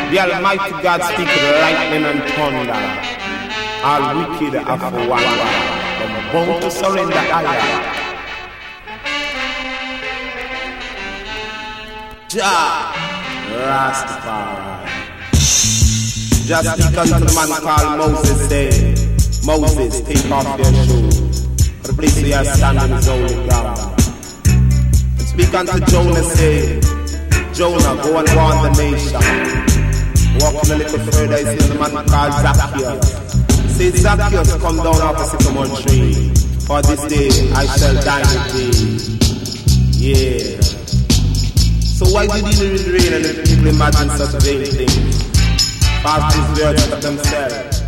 The Almighty God speak lightning and thunder. All wicked are for wonder. From bound to surrender higher. Jah Rastafari. Just speak unto the man called Moses, say, Moses, take off your shoes. For the place where you are standing is holy ground. And speak unto Jonah, say, Jonah, go and warn the nation. Walking a little further, you see the man called Zacchaeus. Say, Zacchaeus, come down off the sycamore tree. For this day I shall dine with thee. Yeah. So why did he rain and the people imagine such vain things? Past his words of themselves.